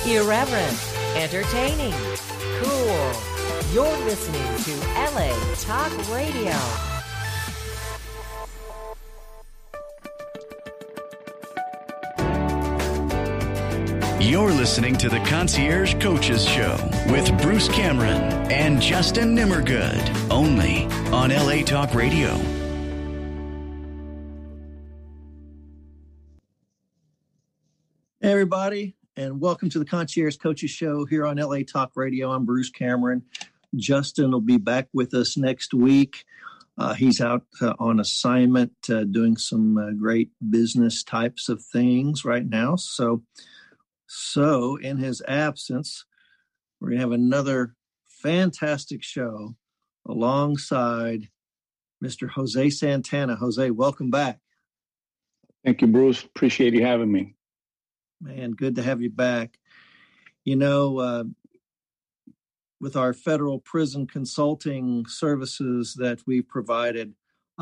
Irreverent, entertaining, cool. You're listening to LA Talk Radio. You're listening to the Concierge Coaches Show with Bruce Cameron and Justin Nimmergood, only on LA Talk Radio. Hey, everybody, and welcome to the Concierge Coaches Show here on LA Talk Radio. I'm Bruce Cameron. Justin will be back with us next week. He's out on assignment doing some great business types of things right now. So in his absence, we're going to have another fantastic show alongside Mr. Jose Santana. Jose, welcome back. Thank you, Bruce. Appreciate you having me. Man, good to have you back. You know, with our federal prison consulting services that we've provided,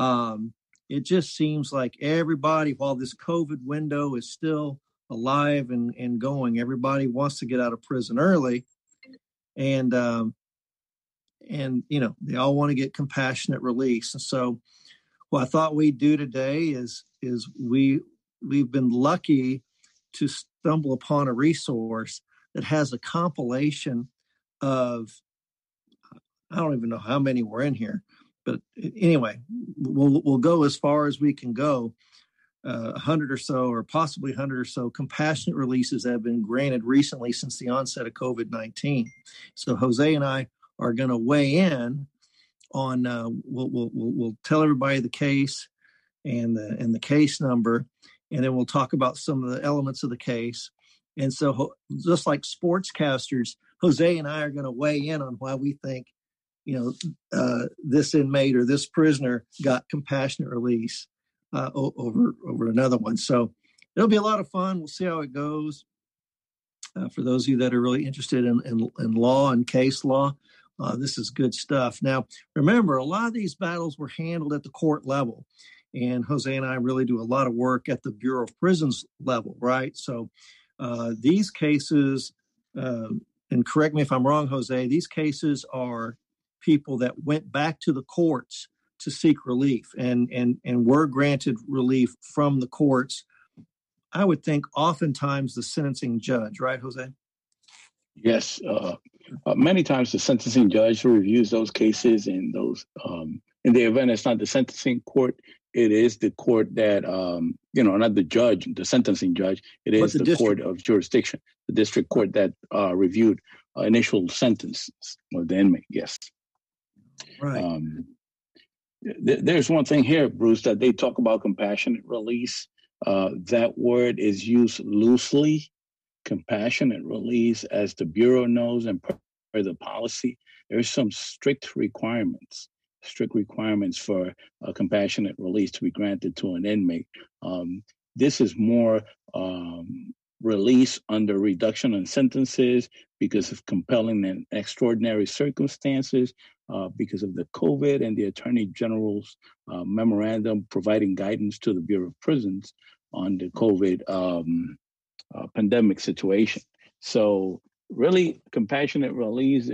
it just seems like everybody, while this COVID window is still alive and going, everybody wants to get out of prison early. And you know, they all want to get compassionate release. And so what I thought we'd do today is we've been lucky to stumble upon a resource that has a compilation of, I don't even know how many were in here, but anyway, we'll go as far as we can go. 100 or so, or possibly 100 or so compassionate releases that have been granted recently since the onset of COVID-19. So Jose and I are going to weigh in on. We'll tell everybody the case and the case number, and then we'll talk about some of the elements of the case. And so, just like sportscasters, Jose and I are going to weigh in on why we think, you know, this inmate or this prisoner got compassionate release over another one. So it'll be a lot of fun. We'll see how it goes. For those of you that are really interested in law and case law, this is good stuff. Now, remember, a lot of these battles were handled at the court level. And Jose and I really do a lot of work at the Bureau of Prisons level, right? So these cases, and correct me if I'm wrong, Jose, these cases are people that went back to the courts to seek relief and were granted relief from the courts. I would think oftentimes the sentencing judge, right, Jose? Yes. Many times the sentencing judge reviews those cases, and those, in the event it's not the sentencing court, it is the court that, not the judge, the sentencing judge, it is the court of jurisdiction, the district court that reviewed initial sentence of the inmate. Yes. Right. There's one thing here, Bruce, that they talk about compassionate release. That word is used loosely. Compassionate release, as the Bureau knows and per the policy, there's some strict requirements for a compassionate release to be granted to an inmate. This is more release under reduction in sentences because of compelling and extraordinary circumstances, because of the COVID and the Attorney General's memorandum providing guidance to the Bureau of Prisons on the COVID pandemic situation. So really, compassionate release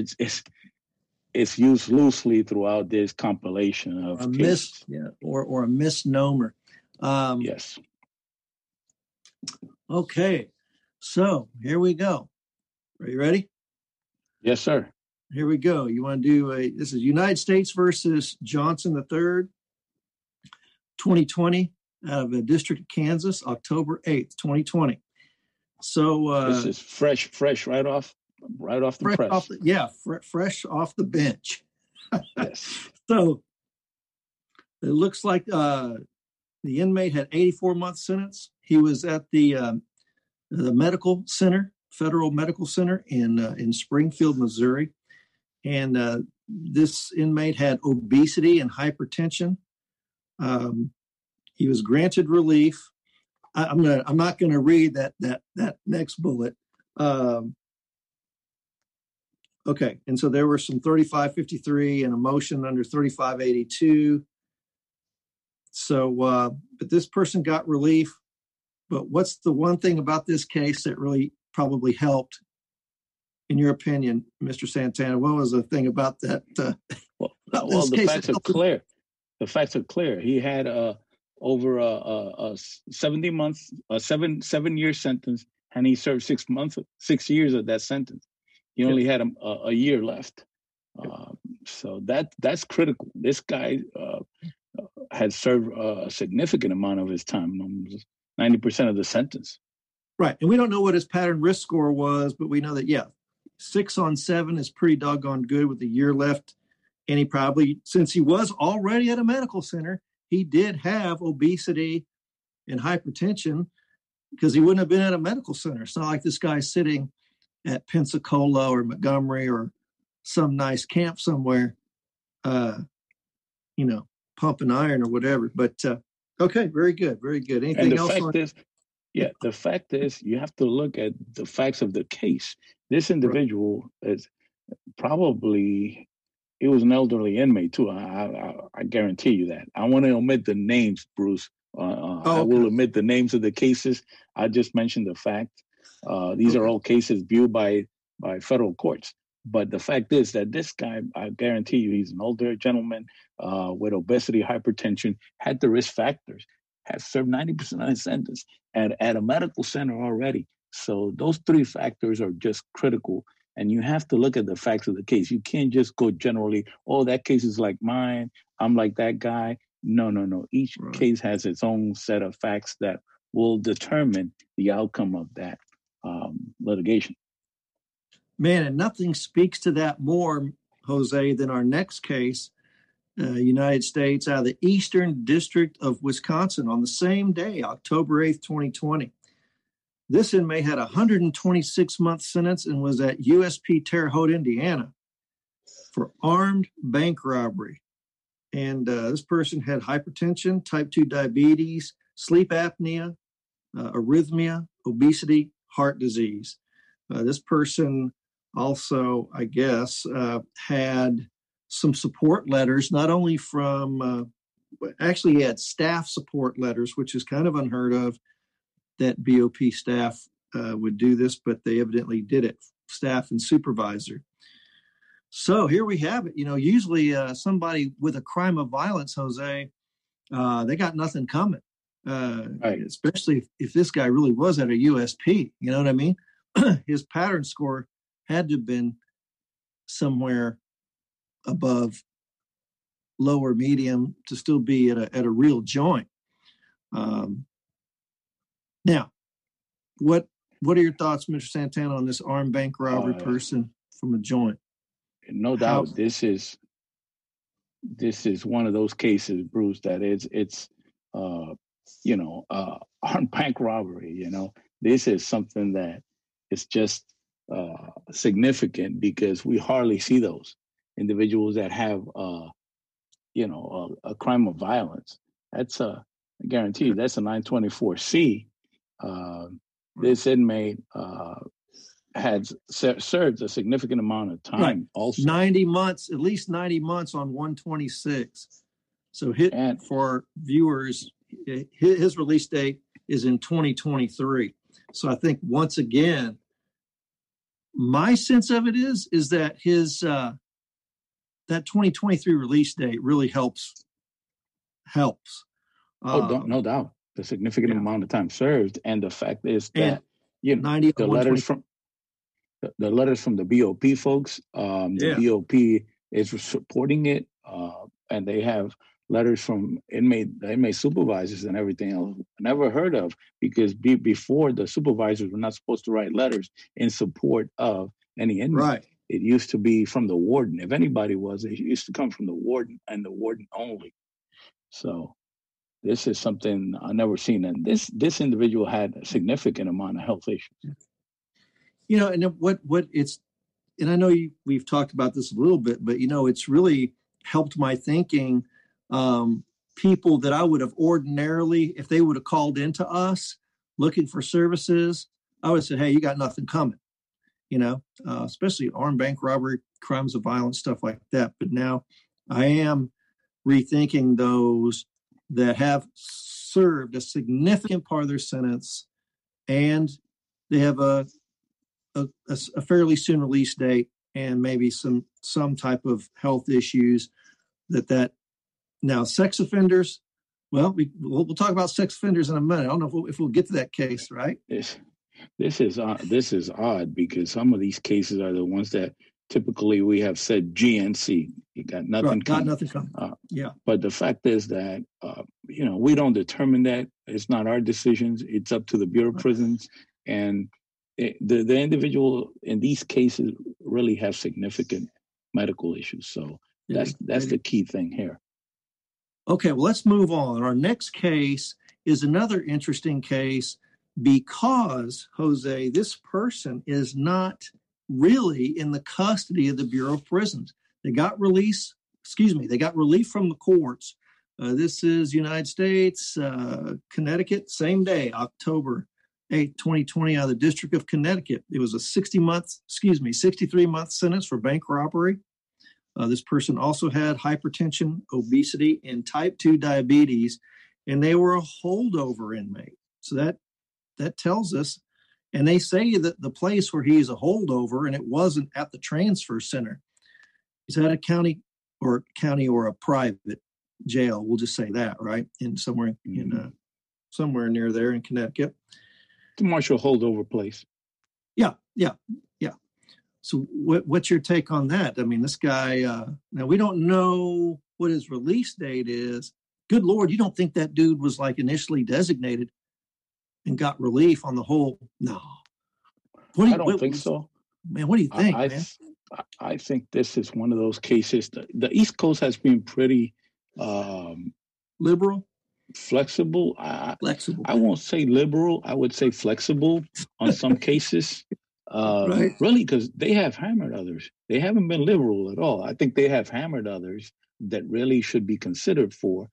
it's used loosely throughout this compilation of cases. Or a misnomer. Yes. Okay, so here we go. Are you ready? Yes, sir. Here we go. You want to do this is United States versus Johnson III, 2020, out of the District of Kansas, October 8th, 2020. So this is fresh right off the press. Fresh off the bench. Yes. So it looks like the inmate had 84-month sentence. He was at the medical center, Federal Medical Center in Springfield, Missouri, and this inmate had obesity and hypertension. He was granted relief. I'm not going to read that next bullet. Okay, and so there were some 3553 and a motion under 3582. So, but this person got relief. But what's the one thing about this case that really probably helped. In your opinion, Mr. Santana, what was the thing about that? Well, the facts are clear. The facts are clear. He had over a 7-year sentence, and he served 6 years of that sentence. He only had a year left. So that's critical. This guy had served a significant amount of his time, 90% of the sentence. Right. And we don't know what his pattern risk score was, but we know that, 6 on 7 is pretty doggone good with a year left. And he probably, since he was already at a medical center, he did have obesity and hypertension because he wouldn't have been at a medical center. It's not like this guy's sitting at Pensacola or Montgomery or some nice camp somewhere, pumping iron or whatever. But, okay, very good, very good. Anything else? The fact is, you have to look at the facts of the case. This individual is probably, he was an elderly inmate too. I guarantee you that. I want to omit the names, Bruce. I will omit the names of the cases. I just mentioned the fact. These are all cases viewed by federal courts. But the fact is that this guy, I guarantee you, he's an older gentleman with obesity, hypertension, had the risk factors, has served 90% of his sentence at a medical center already. So those 3 factors are just critical. And you have to look at the facts of the case. You can't just go generally, that case is like mine, I'm like that guy. No. Each case has its own set of facts that will determine the outcome of that litigation. Man, and nothing speaks to that more, Jose, than our next case, United States, out of the Eastern District of Wisconsin on the same day, October 8th, 2020. This inmate had a 126-month sentence and was at USP Terre Haute, Indiana, for armed bank robbery. And this person had hypertension, type 2 diabetes, sleep apnea, arrhythmia, obesity, heart disease. This person also, I guess, had some support letters, not only from, actually he had staff support letters, which is kind of unheard of that BOP staff would do this, but they evidently did it, staff and supervisor. So here we have it. Usually somebody with a crime of violence, Jose, they got nothing coming, right. Especially if this guy really was at a USP, you know what I mean? His pattern score had to have been somewhere above lower medium to still be at a real joint. Now, what are your thoughts, Mr. Santana, on this armed bank robbery person from a joint? No doubt, this is one of those cases, Bruce, that it's armed bank robbery. This is something that is just significant because we hardly see those individuals that have a crime of violence. That's I guarantee you that's a 924C. This inmate had served a significant amount of time. Right. Also 90 months, at least 90 months on 126. So for viewers, his release date is in 2023. So I think once again, my sense of it is that his that 2023 release date really helps. No doubt. The significant amount of time served, and the fact is that the letters from the BOP folks, the BOP is supporting it, and they have letters from inmate supervisors and everything else. Never heard of, because before the supervisors were not supposed to write letters in support of any inmate. Right. It used to be from the warden. If anybody was, it used to come from the warden and the warden only. So this is something I've never seen. And this individual had a significant amount of health issues. And what it's, and I know we've talked about this a little bit, but it's really helped my thinking. People that I would have ordinarily, if they would have called into us looking for services, I would have said, hey, you got nothing coming, especially armed bank robbery, crimes of violence, stuff like that. But now I am rethinking those that have served a significant part of their sentence, and they have a a fairly soon release date and maybe some type of health issues that now sex offenders. Well, we'll talk about sex offenders in a minute. I don't know if we'll get to that case, right? This is odd because some of these cases are the ones that typically we have said GNC. You got nothing. Right, got nothing coming. Yeah. But the fact is that we don't determine that. It's not our decisions. It's up to the Bureau of Prisons, and the individual in these cases really have significant medical issues. So that's the key thing here. Okay, well, let's move on. Our next case is another interesting case because, Jose, this person is not really in the custody of the Bureau of Prisons. They got relief from the courts. This is United States, Connecticut, same day, October 8, 2020, out of the District of Connecticut. It was a 63-month sentence for bank robbery. This person also had hypertension, obesity, and type 2 diabetes, and they were a holdover inmate. So that tells us, and they say that the place where he's a holdover, and it wasn't at the transfer center, he's at a county or a private jail. We'll just say that, right? Somewhere near there in Connecticut. The Marshall holdover place. Yeah. So what's your take on that? I mean, this guy, now we don't know what his release date is. Good Lord, you don't think that dude was like initially designated and got relief on the whole? No. I don't think so. Man, what do you think, man? I think this is one of those cases. The East Coast has been pretty liberal, flexible. Flexible. I won't say liberal. I would say flexible on some cases. Right. Really, because they have hammered others. They haven't been liberal at all. I think they have hammered others that really should be considered for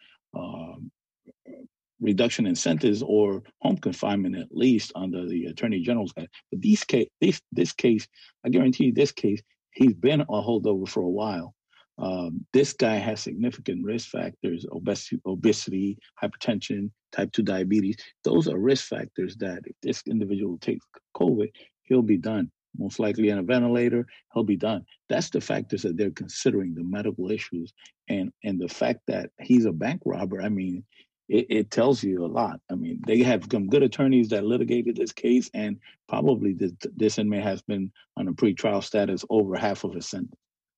reduction in sentence or home confinement, at least under the Attorney General's guide. But this case, I guarantee you, this case, he's been a holdover for a while. This guy has significant risk factors: obesity, hypertension, type 2 diabetes. Those are risk factors that if this individual takes COVID, he'll be done. Most likely on a ventilator, he'll be done. That's the factors that they're considering, the medical issues. And the fact that he's a bank robber, I mean, it tells you a lot. I mean, they have some good attorneys that litigated this case, and probably this inmate has been on a pretrial status over half of his sentence.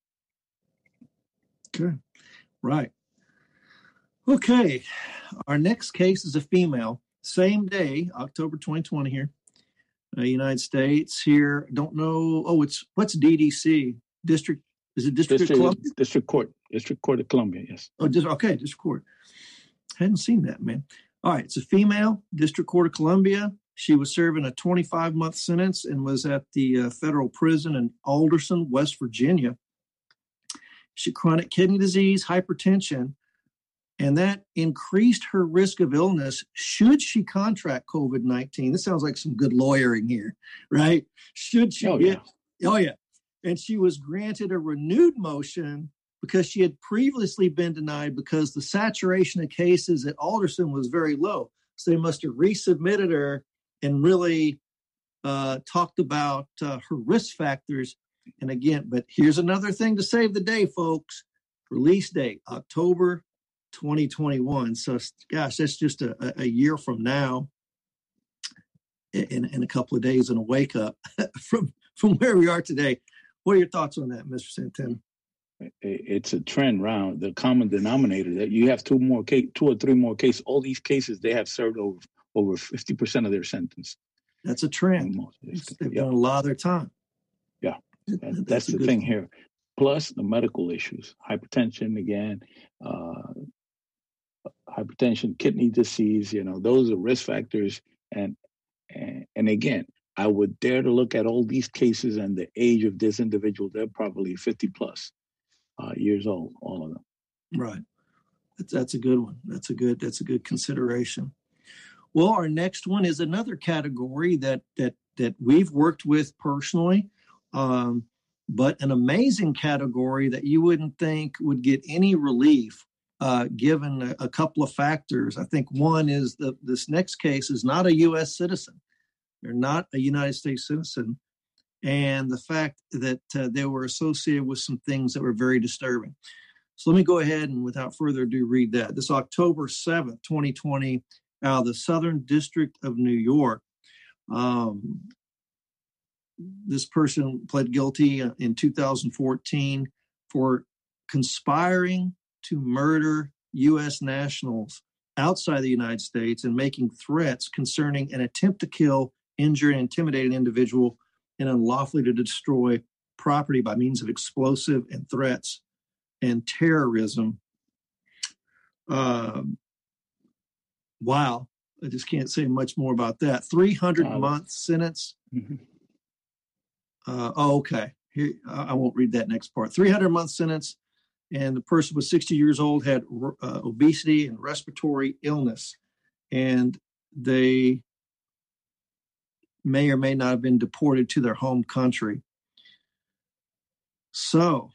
Okay, right. Okay, our next case is a female. Same day, October 2020 here. United States here. Don't know. What's DDC? District? Is it District of Columbia? District Court of Columbia, yes. Oh, District Court. Hadn't seen that, man. All right, it's a female, District Court of Columbia. She was serving a 25-month sentence and was at the federal prison in Alderson, West Virginia. She had chronic kidney disease, hypertension, and that increased her risk of illness should she contract COVID-19. This sounds like some good lawyering here, right? Should she Oh, yeah. And she was granted a renewed motion because she had previously been denied because the saturation of cases at Alderson was very low. So they must have resubmitted her and really talked about her risk factors. And again, but here's another thing to save the day, folks. Release date, October 2021. So, gosh, that's just a year from now, in a couple of days, and a wake up from where we are today. What are your thoughts on that, Mr. Santana? It's a trend round. The common denominator that you have two or three more cases. All these cases, they have served over 50% of their sentence. That's a trend. They've done a lot of their time. Yeah, that's the thing here. Plus the medical issues, hypertension again. Hypertension, kidney disease, those are risk factors. And again, I would dare to look at all these cases and the age of this individual. They're probably 50 plus years old, all of them. Right. That's a good one. That's a good consideration. Well, our next one is another category that we've worked with personally, but an amazing category that you wouldn't think would get any relief. Given a couple of factors. I think one is this next case is not a U.S. citizen. They're not a United States citizen. and the fact that they were associated with some things that were very disturbing. So let me go ahead and without further ado read that. This October 7th, 2020, out of the Southern District of New York. This person pled guilty in 2014 for conspiring to murder U.S. nationals outside the United States and making threats concerning an attempt to kill, injure, and intimidate an individual and unlawfully to destroy property by means of explosive and threats and terrorism. Wow. I just can't say much more about that. 300-month sentence. Mm-hmm. Okay. Here, I won't read that next part. 300-month sentence, and the person was 60 years old, had obesity and respiratory illness, and they may or may not have been deported to their home country. So,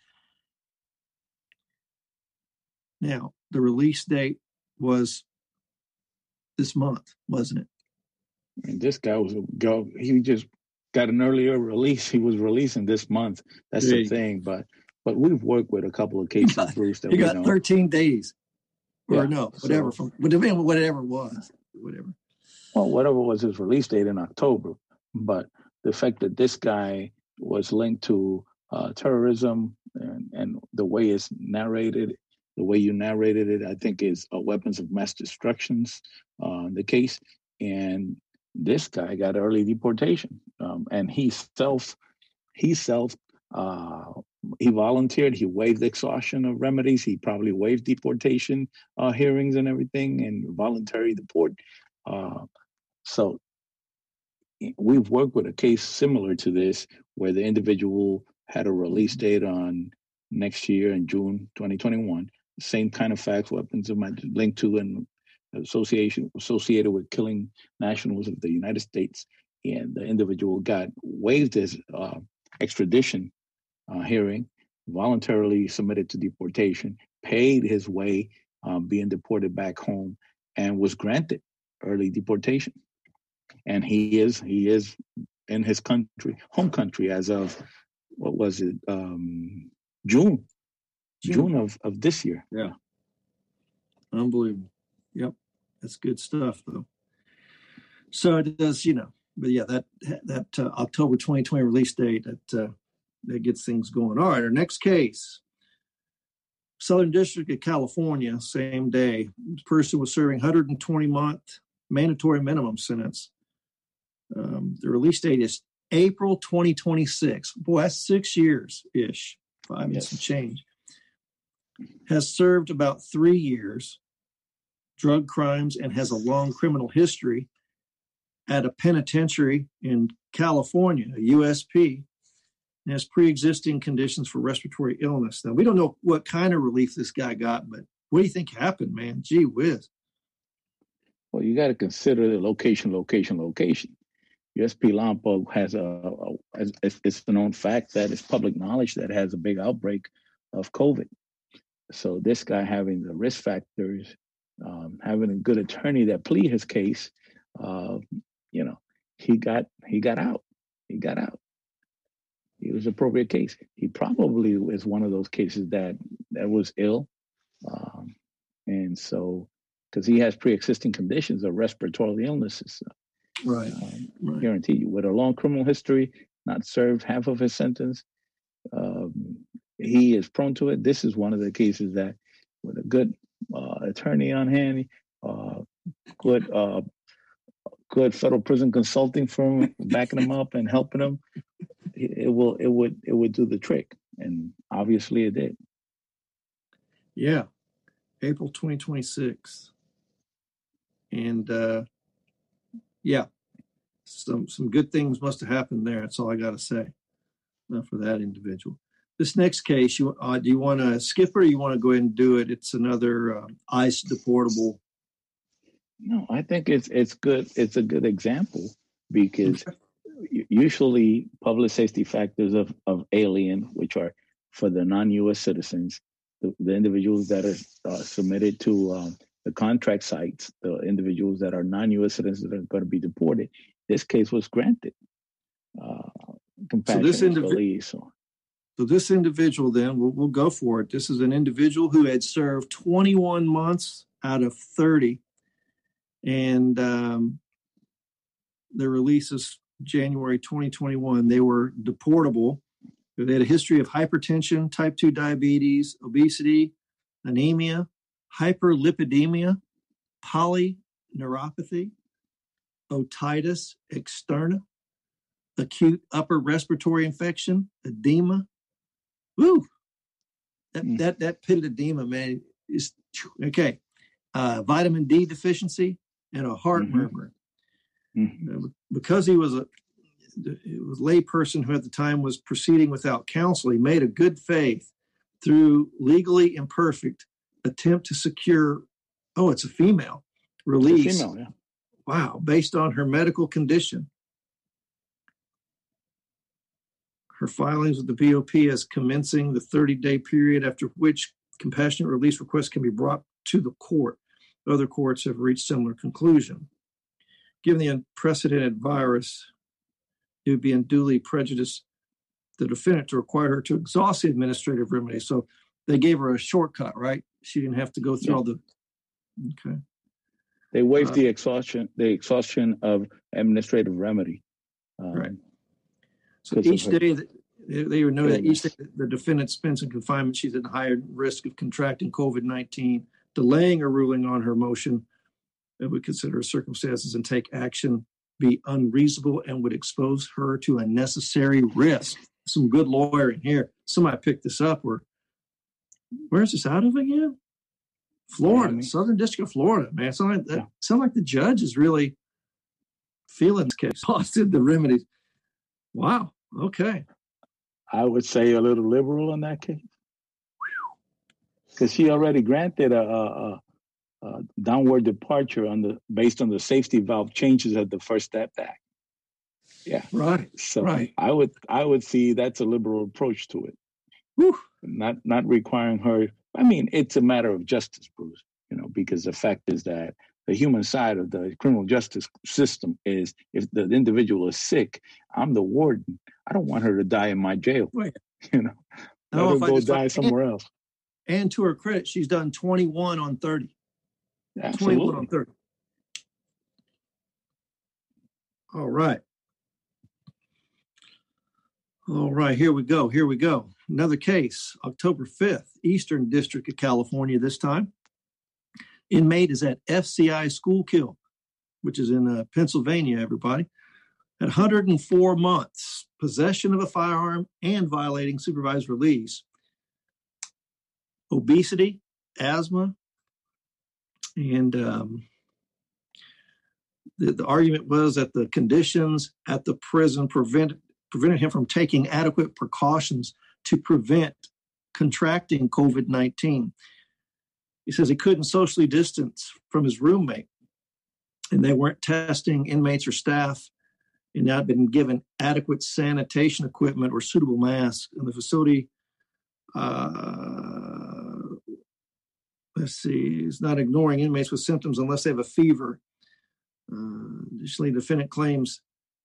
now, the release date was this month, wasn't it? And this guy he just got an earlier release. He was releasing this month. That's the thing. But we've worked with a couple of cases, Bruce. That you got 13 days, or whatever. So, whatever it was, whatever. Well, whatever was his release date in October. But the fact that this guy was linked to terrorism and the way it's narrated, the way you narrated it, I think is weapons of mass destructions, the case. And this guy got early deportation, and he volunteered. He waived exhaustion of remedies. He probably waived deportation hearings and everything, and voluntary deport. So we've worked with a case similar to this, where the individual had a release date on next year in June 2021. Same kind of facts, weapons of mass linked to and associated with killing nationals of the United States, and the individual waived his extradition hearing, voluntarily submitted to deportation, paid his way being deported back home, and was granted early deportation. And he is in his home country as of, what was it, June of this year. Yeah. Unbelievable. Yep. That's good stuff, though. So it does, but yeah, that October 2020 release date, that gets things going. All right, our next case, Southern District of California, same day. This person was serving 120-month mandatory minimum sentence. The release date is April 2026. Boy, that's 6 years-ish, 5 and some change. Has served about 3 years, drug crimes, and has a long criminal history at a penitentiary in California, a USP, and has pre-existing conditions for respiratory illness. Now, we don't know what kind of relief this guy got, but what do you think happened, man? Gee whiz. Well, you got to consider the location. USP Lompoc has it's a known fact that it's public knowledge that has a big outbreak of COVID. So this guy having the risk factors, having a good attorney that plead his case, he got out. He got out. It was an appropriate case. He probably is one of those cases that was ill, and so because he has pre-existing conditions of respiratory illnesses. Right. Guarantee you, with a long criminal history, not served half of his sentence, he is prone to it. This is one of the cases that, with a good attorney on hand, good federal prison consulting firm backing him up and helping him, it would do the trick, and obviously it did. Yeah, April 2026, and some good things must have happened there. That's all I got to say for that individual. This next case, do you want to skip it, or you want to go ahead and do it? It's another ICE deportable. No, I think it's good. It's a good example because usually public safety factors of alien, which are for the non-U.S. citizens, the individuals that are submitted to the contract sites, the individuals that are non-U.S. citizens that are going to be deported. This case was granted. compassionate release. So this individual, then, we'll go for it. This is an individual who had served 21 months out of 30, and their release is January 2021. They were deportable. They had a history of hypertension, type 2 diabetes, obesity, anemia, hyperlipidemia, polyneuropathy, otitis externa, acute upper respiratory infection, edema. Woo! That pitted edema, man, is okay. Vitamin D deficiency and a heart murmur. Because he was a layperson who at the time was proceeding without counsel, he made a good faith through legally imperfect attempt to secure, it's a female, release. It's a female, yeah. Wow, based on her medical condition. Her filings with the BOP as commencing the 30-day period after which compassionate release requests can be brought to the court. Other courts have reached similar conclusion. Given the unprecedented virus, it would be unduly prejudice the defendant to require her to exhaust the administrative remedy. So they gave her a shortcut, right? She didn't have to go through all the. Okay. They waived the exhaustion of administrative remedy. Right. So each day they would know that each day the defendant spends in confinement, she's at higher risk of contracting COVID-19. Delaying a ruling on her motion that would consider circumstances and take action be unreasonable and would expose her to unnecessary risk. Some good lawyering here. Somebody picked this up. Where's this out of again? Florida, Miami. Southern District of Florida, man. Sound like the judge is really feeling this case. Exhausted the remedies. Wow. Okay. I would say a little liberal in that case. Because she already granted a downward departure based on the safety valve changes at the First Step Act. Yeah. Right. So right. I would see that's a liberal approach to it. Whew. Not requiring her. I mean, it's a matter of justice, Bruce, because the fact is that the human side of the criminal justice system is if the individual is sick, I'm the warden. I don't want her to die in my jail. Right. Let her go die somewhere else. And to her credit, she's done 21 on 30. Absolutely. 21 on 30. All right. All right, here we go. Another case, October 5th, Eastern District of California this time. Inmate is at FCI Schuylkill, which is in Pennsylvania, everybody. At 104 months, possession of a firearm and violating supervised release. Obesity, asthma, and the argument was that the conditions at the prison prevented him from taking adequate precautions to prevent contracting COVID-19. He says he couldn't socially distance from his roommate, and they weren't testing inmates or staff, and not been given adequate sanitation equipment or suitable masks in the facility. Is not ignoring inmates with symptoms unless they have a fever. Additionally, the defendant claims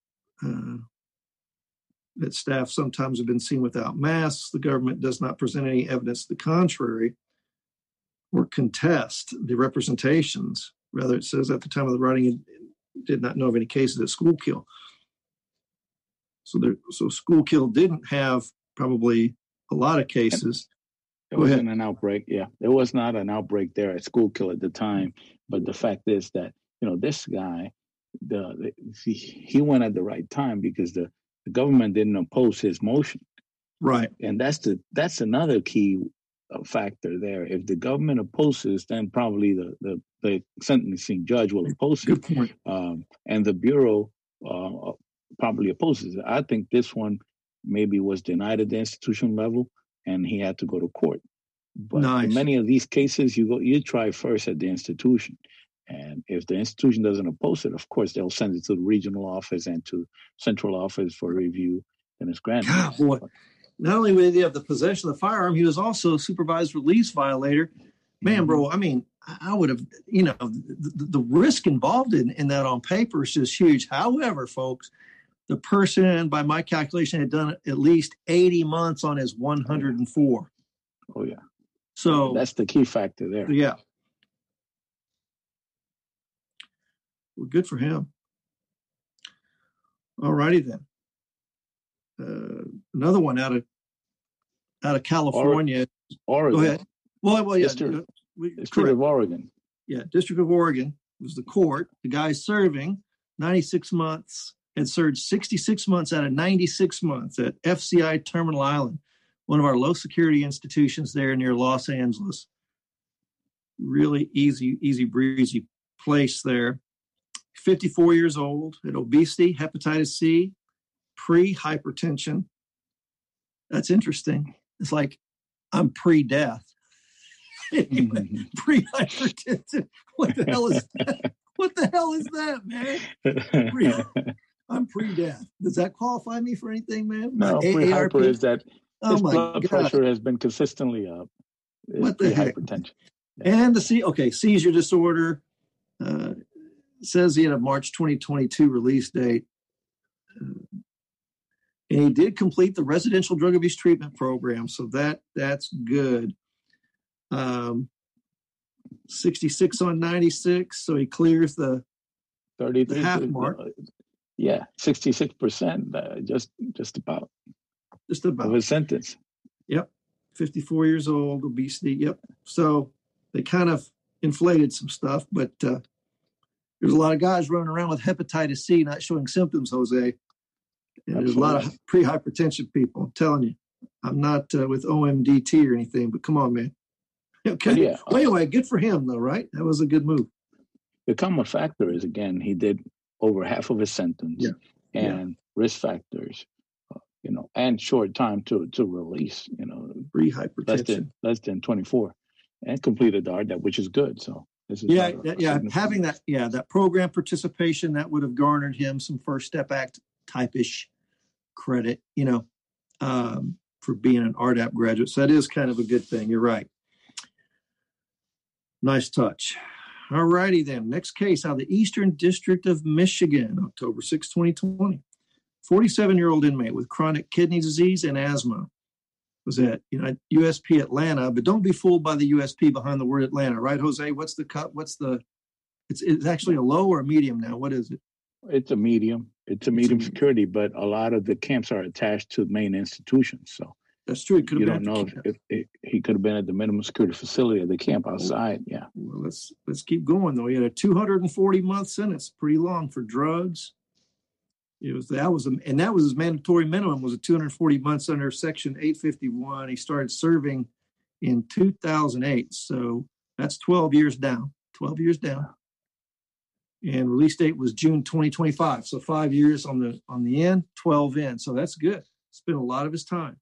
that staff sometimes have been seen without masks. The government does not present any evidence to the contrary or contest the representations. Rather, it says at the time of the writing, it did not know of any cases at Schuylkill. So Schuylkill didn't have probably a lot of cases. There wasn't an outbreak. Yeah, there was not an outbreak there at Schuylkill at the time. But the fact is that this guy, he went at the right time because the government didn't oppose his motion. Right, and that's another key factor there. If the government opposes, then probably the sentencing judge will oppose it. Good point. And the bureau probably opposes it. I think this one maybe was denied at the institution level, and he had to go to court. But in many of these cases, you try first at the institution. And if the institution doesn't oppose it, of course, they'll send it to the regional office and to central office for review, and it's granted. God, boy. Not only did he have the possession of the firearm, he was also a supervised release violator. Man, bro, I mean, I would have, the risk involved in that on paper is just huge. However, folks, The person, by my calculation, had done at least 80 months on his 104. Oh, yeah. So that's the key factor there. Yeah. Well, good for him. All righty then. Another one out of California. Oregon. Go ahead. Well, yeah. District of Oregon. Yeah, District of Oregon was the court. The guy serving 96 months, had served 66 months out of 96 months at FCI Terminal Island, one of our low security institutions there near Los Angeles. Really easy breezy place there. 54 years old, had obesity, hepatitis C, pre-hypertension. That's interesting. It's like I'm pre-death. Anyway, pre-hypertension. What the hell is that? What the hell is that, man? I'm pre-death. Does that qualify me for anything, man? No, pre-hyper is that his blood pressure has been consistently up. What the heck? Hypertension. Yeah. And seizure disorder. Says he had a March 2022 release date. And he did complete the residential drug abuse treatment program, so that's good. 66 on 96, so he clears the 33 half mark. 66%, just about of his sentence. Yep, 54 years old, obesity. Yep. So they kind of inflated some stuff, but there's a lot of guys running around with hepatitis C not showing symptoms, Jose. And there's a lot of pre-hypertension people. I'm telling you, I'm not with OMDT or anything, but come on, man. Okay. Yeah. Well, anyway, good for him, though, right? That was a good move. The common factor is, again, he did over half of his sentence and risk factors, and short time to release, pre-hypertension. Less than 24 and completed the RDAP, which is good. So this is having that program participation, that would have garnered him some First Step Act type-ish credit, for being an RDAP graduate. So that is kind of a good thing. You're right. Nice touch. All righty then. Next case out of the Eastern District of Michigan, October 6, 2020. 47-year-old inmate with chronic kidney disease and asthma was at USP Atlanta, but don't be fooled by the USP behind the word Atlanta, right, Jose? What's the cut? It's actually a low or a medium now. What is it? It's a medium. It's a medium security, but a lot of the camps are attached to main institutions. So that's true. It could have you don't know if he could have been at the minimum security facility or the camp outside. Yeah. Well, let's keep going though. He had a 240-month sentence, pretty long for drugs. That was his mandatory minimum was a 240 months under Section 851. He started serving in 2008, so that's 12 years down. 12 years down. And release date was June 2025. So 5 years on the end, 12 in. So that's good. Spent a lot of his time.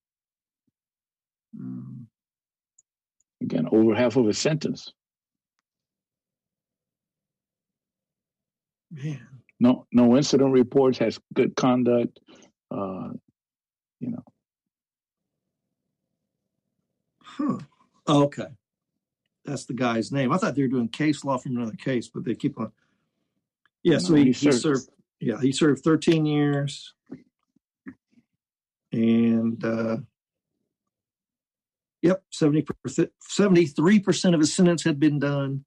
Again, over half of his sentence. Man. No incident reports, has good conduct, Huh. Oh, okay. That's the guy's name. I thought they were doing case law from another case, but they keep on. Yeah, so he served. Yeah, he served 13 years, and 73% of his sentence had been done,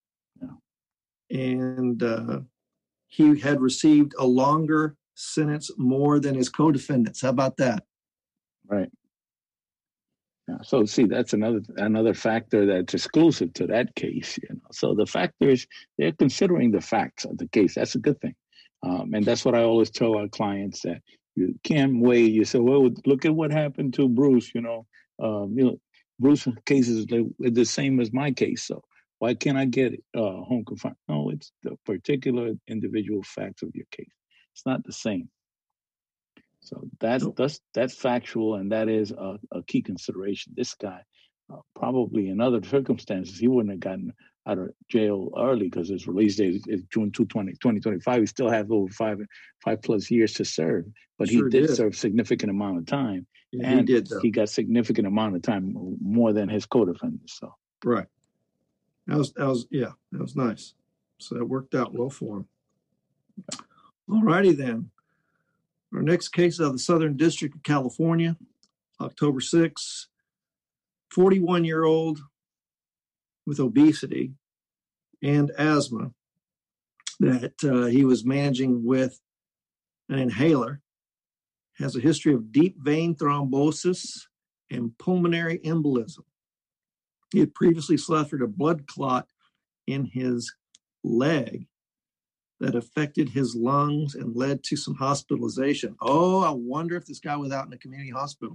and he had received a longer sentence more than his co-defendants. How about that? Right. Yeah. So see, that's another factor that's exclusive to that case. So the factors, they're considering the facts of the case. That's a good thing. And that's what I always tell our clients, that you can't weigh. You say, well, look at what happened to Bruce. Bruce's case is the same as my case. So why can't I get home confinement? No, it's the particular individual facts of your case. It's not the same. So that's factual, and that is a key consideration. This guy, probably in other circumstances, he wouldn't have gotten out of jail early because his release date is June 2025. He still has over five plus years to serve, but he did serve significant amount of time, and he got significant amount of time more than his co-defendants. So right. That was nice. So that worked out well for him. All righty then. Our next case out of the Southern District of California, October 6, 41-year-old with obesity and asthma that he was managing with an inhaler, has a history of deep vein thrombosis and pulmonary embolism. He had previously suffered a blood clot in his leg that affected his lungs and led to some hospitalization. Oh, I wonder if this guy was out in a community hospital.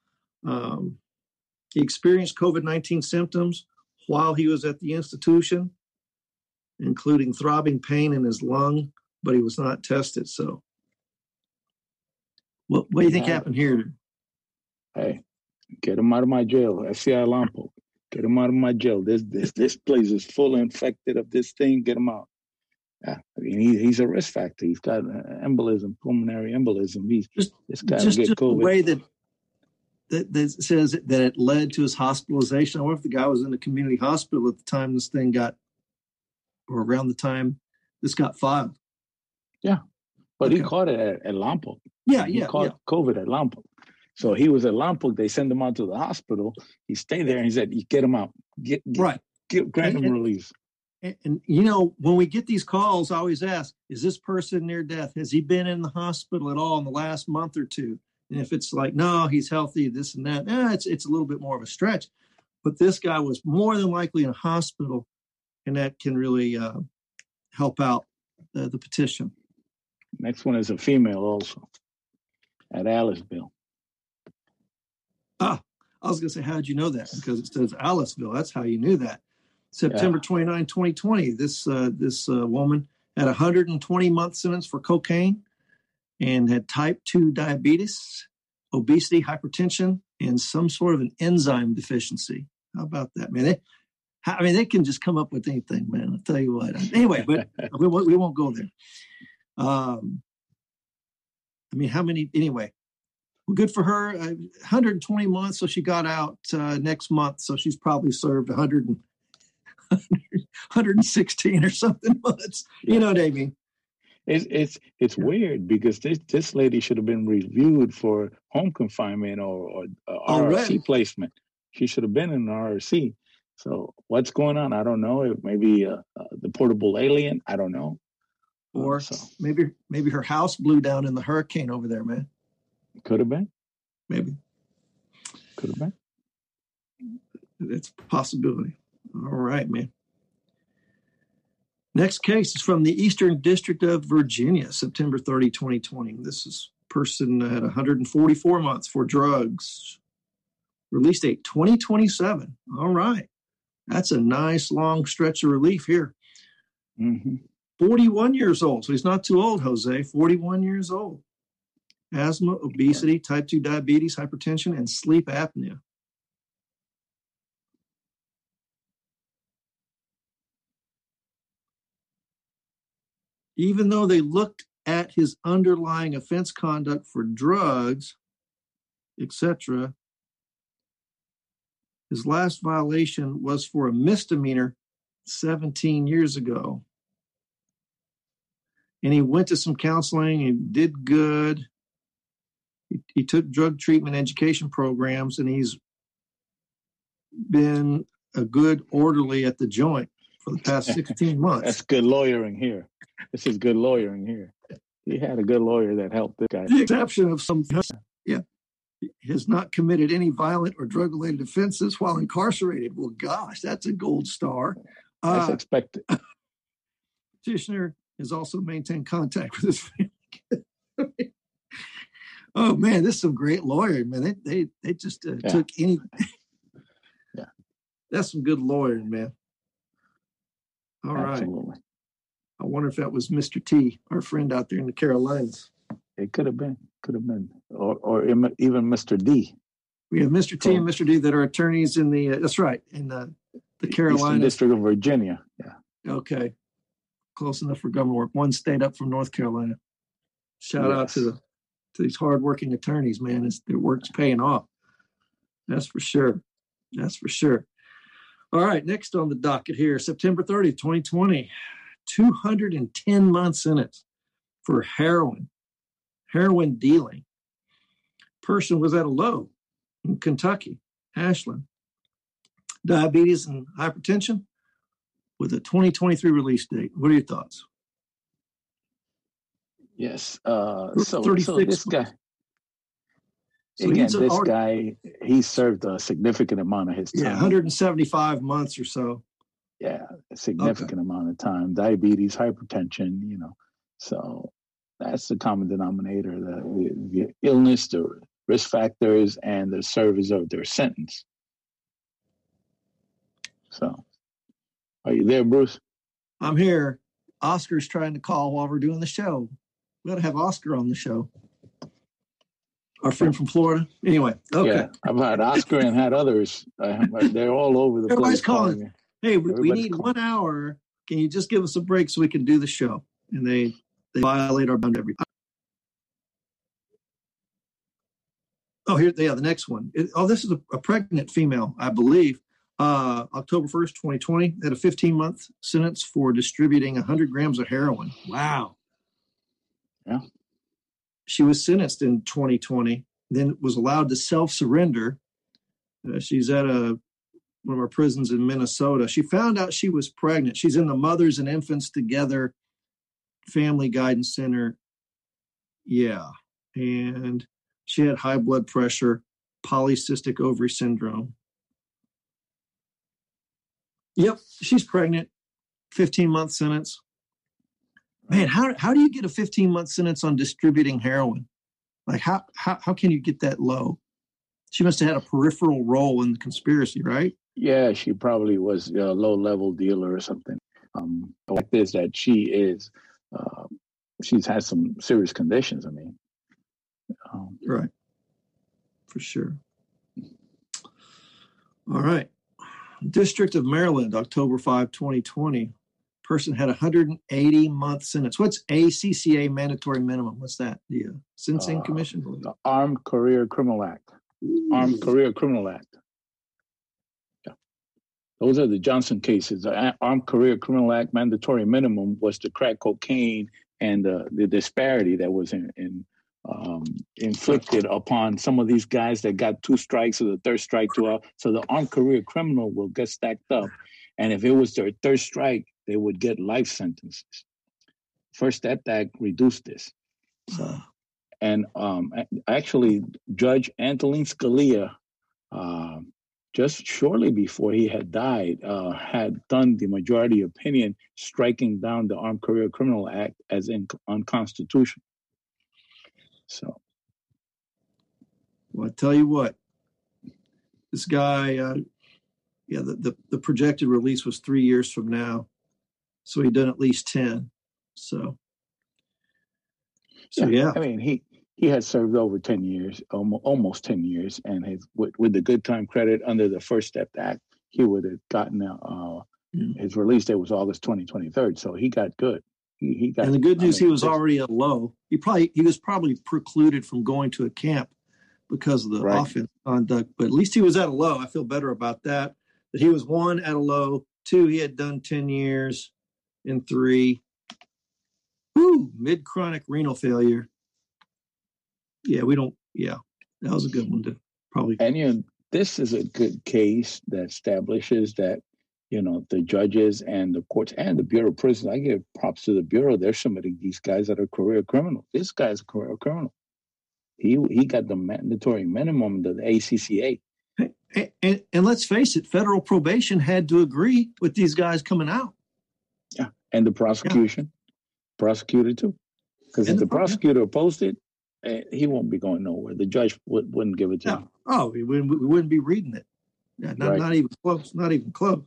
He experienced COVID-19 symptoms while he was at the institution, including throbbing pain in his lung, but he was not tested. So what do you think happened here? Hey, get him out of my jail. SCI Lompoc. Get him out of my jail. This place is full infected of this thing. Get him out. Yeah, I mean, he's a risk factor. He's got embolism, pulmonary embolism. This guy will get COVID. The way that says that it led to his hospitalization. I wonder if the guy was in a community hospital at the time this thing got, or around the time this got filed. Yeah, but he caught it at Lompoc. He caught COVID at Lompoc. So he was at Lompoc. They sent him out to the hospital. He stayed there and he said, "You get him out. Grant him release." And, you know, when we get these calls, I always ask, is this person near death? Has he been in the hospital at all in the last month or two? And if it's like, no, he's healthy, this and that, it's a little bit more of a stretch. But this guy was more than likely in a hospital, and that can really help out the petition. Next one is a female also at Aliceville. I was going to say, how'd you know that? Because it says Aliceville. That's how you knew that. September 29, 2020, this woman had a 120-month sentence for cocaine and had type 2 diabetes, obesity, hypertension, and some sort of an enzyme deficiency. How about that, man? They can just come up with anything, man. I'll tell you what. Anyway, but we won't go there. How many? Anyway, well, good for her. 120 months, so she got out next month, so she's probably served 116 or something months. You know what I mean? It's weird because this lady should have been reviewed for home confinement or RRC placement. She should have been in an RRC. So what's going on? I don't know. Maybe the portable alien. I don't know. Or maybe her house blew down in the hurricane over there, man. Could have been. Maybe. Could have been. It's a possibility. All right, man. Next case is from the Eastern District of Virginia, September 30, 2020. This is a person that had 144 months for drugs. Release date 2027. All right. That's a nice long stretch of relief here. Mm-hmm. 41 years old. So he's not too old, Jose. 41 years old. Asthma, obesity, type 2 diabetes, hypertension, and sleep apnea. Even though they looked at his underlying offense conduct for drugs, etc., his last violation was for a misdemeanor 17 years ago. And he went to some counseling and did good. He took drug treatment education programs, and he's been a good orderly at the joint for the past 16 months. That's good lawyering here. This is good lawyering here. He had a good lawyer that helped this guy. The exception of some, he has not committed any violent or drug-related offenses while incarcerated. Well, gosh, that's a gold star. That's expected. Petitioner has also maintained contact with his family. Oh, man, this is some great lawyering, man. They just took any. Yeah. That's some good lawyering, man. All Absolutely. right. I wonder if that was Mr. T, our friend out there in the Carolinas. It could have been. Or even Mr. D. We have Mr. T and Mr. D that are attorneys in the, that's right, in the Carolinas. Eastern District of Virginia. Yeah. Okay. Close enough for government work. One state up from North Carolina. Shout out to these hardworking attorneys, man. Their work's paying off. That's for sure. All right, next on the docket here, September 30th, 2020. 210 months in it for heroin. heroin dealing. Person was at a low in Kentucky, Ashland. Diabetes and hypertension with a 2023 release date. What are your thoughts? Yes. So this guy, So again, this guy, he served a significant amount of his time. Yeah, 175 months or so. Yeah, a significant amount of time. Diabetes, hypertension, So that's the common denominator, the illness, the risk factors, and the service of their sentence. So, are you there, Bruce? I'm here. Oscar's trying to call while we're doing the show. We got to have Oscar on the show. Our friend from Florida. Anyway, okay. Yeah, I've had Oscar and had others. They're all over the place. Everybody's calling. Hey, we need 1 hour. Can you just give us a break so we can do the show? And they violate our bound every time. Oh, the next one. This is a pregnant female, I believe. October 1st, 2020, had a 15-month sentence for distributing 100 grams of heroin. Wow. Yeah. She was sentenced in 2020, then was allowed to self-surrender. She's at one of our prisons in Minnesota. She found out she was pregnant. She's in the Mothers and Infants Together Family Guidance Center. Yeah. And she had high blood pressure, polycystic ovary syndrome. Yep, she's pregnant. 15-month sentence. Man, how do you get a 15-month sentence on distributing heroin? Like, how can you get that low? She must have had a peripheral role in the conspiracy, right? Yeah, she probably was a low-level dealer or something. The fact is that she's had some serious conditions. I mean, right, for sure. All right. District of Maryland, October 5, 2020. Person had a 180-month sentence. What's ACCA mandatory minimum? What's that? The Sentencing Commission? The Armed Career Criminal Act. Ooh. Armed Career Criminal Act. Yeah. Those are the Johnson cases. The Armed Career Criminal Act mandatory minimum was the crack cocaine and the disparity that was inflicted upon some of these guys that got 2 strikes or the third strike too out. So the armed career criminal will get stacked up. And if it was their third strike, they would get life sentences. First Step Act reduced this. So, and actually, Judge Antonin Scalia, just shortly before he had died, had done the majority opinion striking down the Armed Career Criminal Act as unconstitutional. So, well, I tell you what, this guy, the projected release was 3 years from now. So he'd done at least 10. So yeah. I mean, he had served over 10 years, almost 10 years, and with the good time credit under the First Step Act, he would have gotten his release date was August 2023. So he got good. He got. And the good news, he was already at low. He was probably precluded from going to a camp because of the offense conduct. But at least he was at a low. I feel better about that. That he was 1 at a low. 2, he had done 10 years. And 3, mid-chronic renal failure. Yeah, that was a good one to probably. And this is a good case that establishes that, the judges and the courts and the Bureau of Prisons, I give props to the Bureau. They're submitting these guys that are career criminals. This guy's a career criminal. He got the mandatory minimum to the ACCA. And let's face it, federal probation had to agree with these guys coming out. Yeah, and the prosecution, prosecuted too. Because if the prosecutor opposed it, he won't be going nowhere. The judge wouldn't give it to him. Oh, we wouldn't be reading it. Yeah, not even close. Not even close.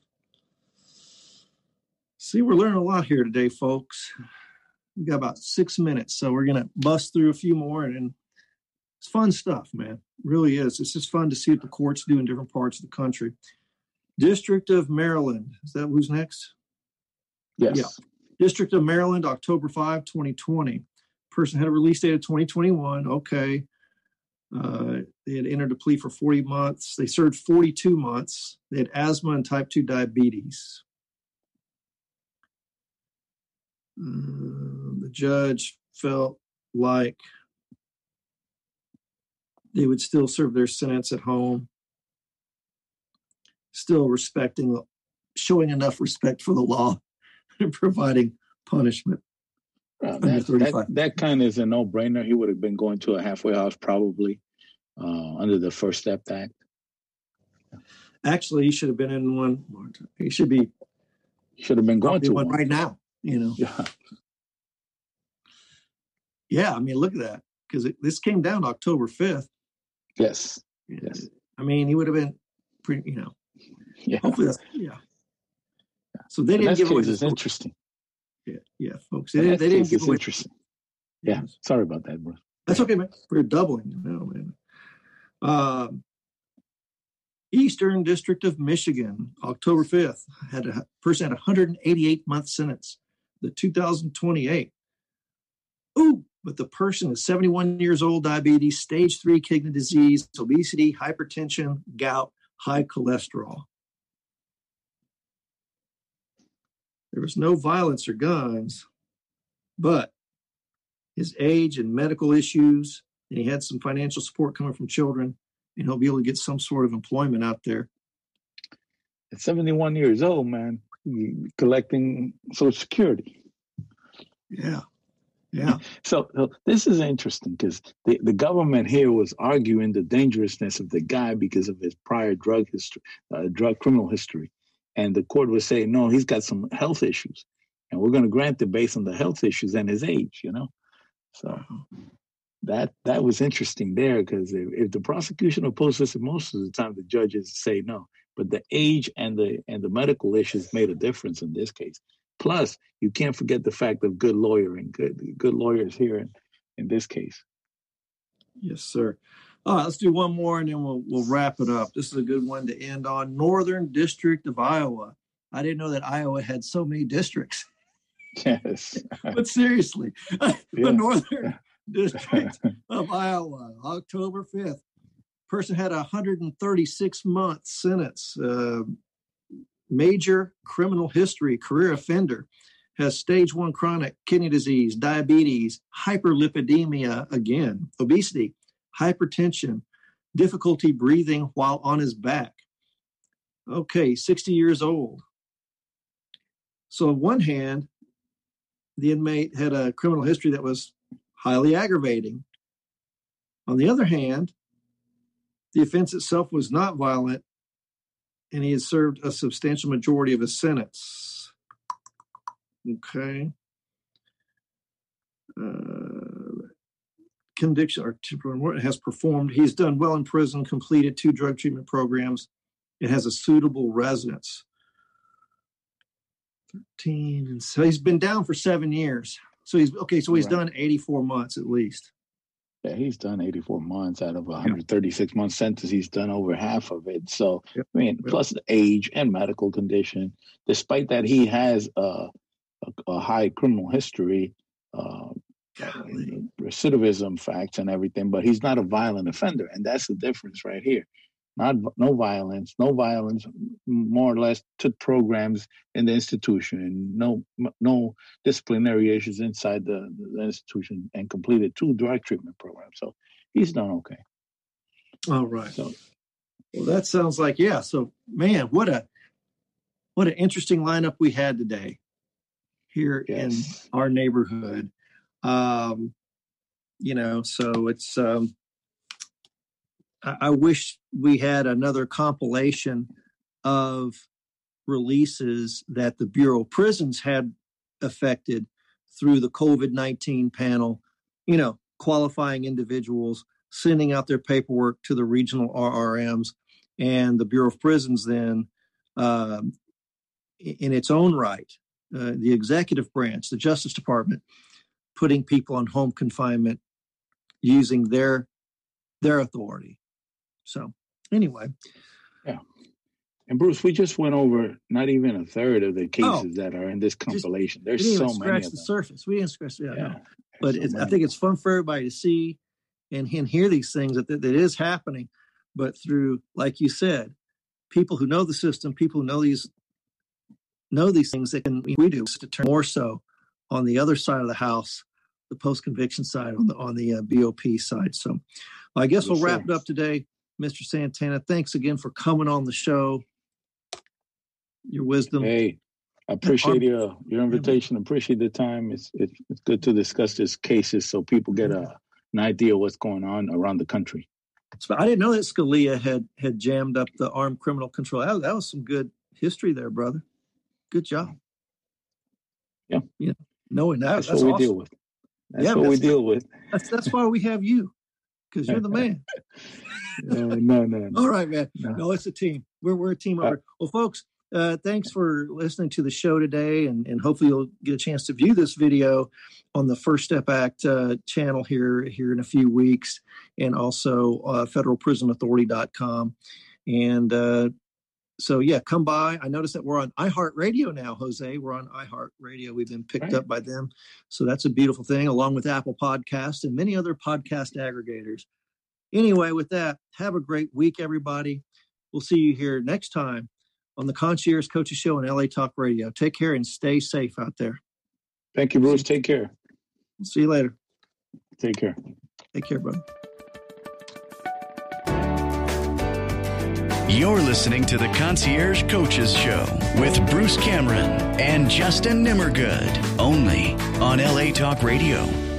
See, we're learning a lot here today, folks. We got about 6 minutes, so we're going to bust through a few more, and it's fun stuff, man. It really is. It's just fun to see what the courts do in different parts of the country. District of Maryland. Is that who's next? Yes. Yeah. District of Maryland, October 5, 2020. Person had a release date of 2021. Okay. They had entered a plea for 40 months. They served 42 months. They had asthma and type 2 diabetes. The judge felt like they would still serve their sentence at home, still showing enough respect for the law and providing punishment. That kind of is a no-brainer. He would have been going to a halfway house probably under the First Step Act. Actually, he should have been in one. He should have been going to one right now. Yeah. Yeah, I mean, look at that, because this came down October 5th. Yes. Yes. I mean, he would have been pretty. Yeah. Hopefully, So they didn't give away. It's interesting. Yeah, folks. They didn't give away. Interesting. Yeah. Sorry about that, bro. That's okay, man. We're doubling. Man. Eastern District of Michigan, October 5th, had a person had a 188-month sentence. The 2028. Ooh, but the person is 71 years old, diabetes, stage 3 kidney disease, obesity, hypertension, gout, high cholesterol. There was no violence or guns, but his age and medical issues, and he had some financial support coming from children, and he'll be able to get some sort of employment out there. At 71 years old, man, collecting Social Security. Yeah. So this is interesting because the government here was arguing the dangerousness of the guy because of his prior drug criminal history. And the court was saying, no, he's got some health issues. And we're going to grant it based on the health issues and his age, So that was interesting there because if the prosecution opposes it, most of the time the judges say no. But the age and the medical issues made a difference in this case. Plus, you can't forget the fact of good lawyering, good lawyers here in this case. Yes, sir. All right, let's do one more and then we'll wrap it up. This is a good one to end on. Northern District of Iowa. I didn't know that Iowa had so many districts. Yes. But seriously, the Northern District of Iowa, October 5th. Person had a 136-month sentence. Major criminal history, career offender, has stage 1 chronic kidney disease, diabetes, hyperlipidemia again, obesity, hypertension, difficulty breathing while on his back. Okay, 60 years old. So on one hand, the inmate had a criminal history that was highly aggravating. On the other hand, the offense itself was not violent, and he had served a substantial majority of his sentence. Okay. Conviction or temporary has performed. He's done well in prison, completed 2 drug treatment programs. It has a suitable residence. 13. And so he's been down for 7 years. So he's done 84 months at least. Yeah, he's done 84 months out of a 136-month sentence. He's done over half of it. So, plus the age and medical condition. Despite that, he has a high criminal history, recidivism facts and everything, but he's not a violent offender. And that's the difference right here. No violence, more or less took programs in the institution, no disciplinary issues inside the institution, and completed 2 drug treatment programs. So he's done okay. All right. Well, that sounds like, So, man, what an interesting lineup we had today here in our neighborhood. So it's, I wish we had another compilation of releases that the Bureau of Prisons had affected through the COVID-19 panel, qualifying individuals, sending out their paperwork to the regional RRMs, and the Bureau of Prisons then, in its own right, the executive branch, the Justice Department, putting people on home confinement using their authority. So anyway. Yeah. And Bruce, we just went over not even a third of the cases that are in this compilation. There's so many. Scratch the surface. We didn't scratch the surface. But I think it's fun for everybody to see and hear these things that is happening. But through, like you said, people who know the system, people who know these things that we do to turn more so on the other side of the house, the post-conviction side on the BOP side. So I guess we'll wrap it up today. Mr. Santana, thanks again for coming on the show. Your wisdom. Hey, I appreciate your invitation. Appreciate the time. It's good to discuss these cases so people get an idea of what's going on around the country. So I didn't know that Scalia had jammed up the armed criminal control. That was some good history there, brother. Good job. Yeah. Knowing that. That's what we deal with. We deal with. That's why we have you, because you're the man. No. All right, man. No, it's a team. We're a team over. Well, folks, thanks for listening to the show today, and hopefully you'll get a chance to view this video on the First Step Act channel here in a few weeks, and also federalprisonauthority.com. And so, yeah, come by. I noticed that we're on iHeartRadio now, Jose. We're on iHeartRadio. We've been picked up by them. So that's a beautiful thing, along with Apple Podcasts and many other podcast aggregators. Anyway, with that, have a great week, everybody. We'll see you here next time on the Concierge Coaches Show on LA Talk Radio. Take care and stay safe out there. Thank you, Bruce. Take care. See you later. Take care. Take care, brother. You're listening to the Concierge Coaches Show with Bruce Cameron and Justin Nimmergood, only on LA Talk Radio.